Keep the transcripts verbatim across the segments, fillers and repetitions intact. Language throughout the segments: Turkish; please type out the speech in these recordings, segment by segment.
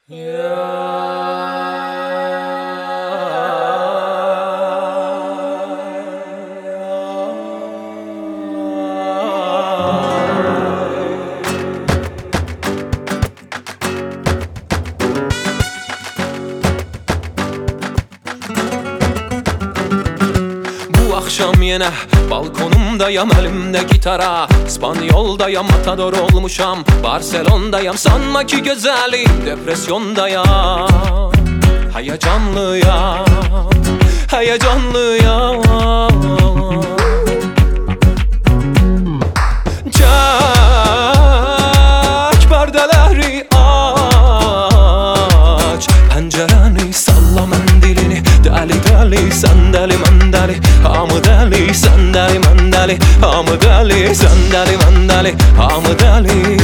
Bu akşam yine balkonumdayım, elimde gitara, İspanyol'dayım, matador olmuşam, Barcelona'dayım. Sanma ki güzelim, depresyondayım. Heyecanlıyım, heyecanlıyım. Çek perdeleri aç, pencereni salla, mendilini deli deli, sen deli men deli, hamı deli, sen deli men deli, hamı deli, sen deli men deli, hamı deli.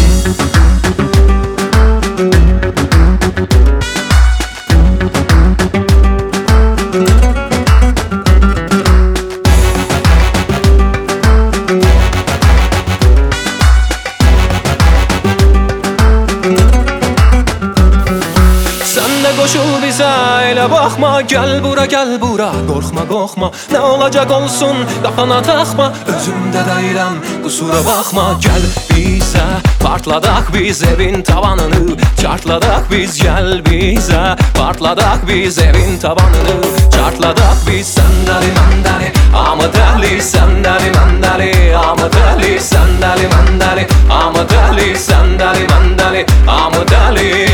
Koşul bize, elə bakma, gel bura gel bura, korkma korkma, ne olacak olsun kafana takma, özümde değilim kusura bakma. Gel bize, partladak biz evin tavanını, çartladak biz, gel bize, partladak biz evin tavanını, çartladak biz. Sen deli men deli, ama deli, sen deli men deli, ama deli, sen deli men deli, ama deli, sen deli men deli, ama deli.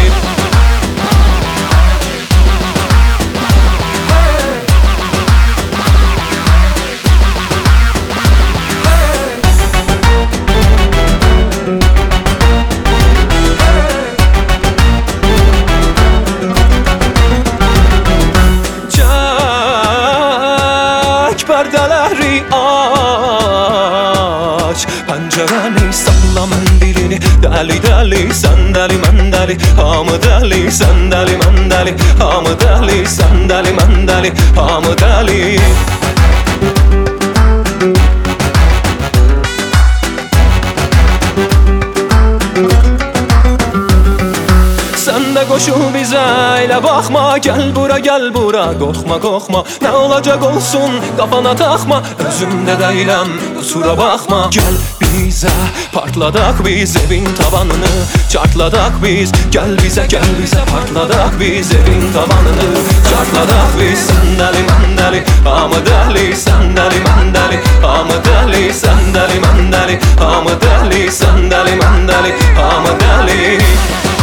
Perdeleri aç, pencereni salla, mendilini deli deli, sen deli men deli, hamı deli, sen deli men deli, hamı deli, sen deli men deli, hamı deli. Sen de koşul bize, elə bakma, gel bura gel bura, korkma korkma, ne olacak olsun kafana takma, özümde değilim kusura bakma. Gel bize, partladak biz evin tavanını, çartladak biz, gel bize gel bize, partladak biz evin tavanını, çartladak biz. Sen deli men deli, hamı deli, sen deli men deli, hamı deli, sen deli men deli, hamı deli, sen deli men deli, hamı deli.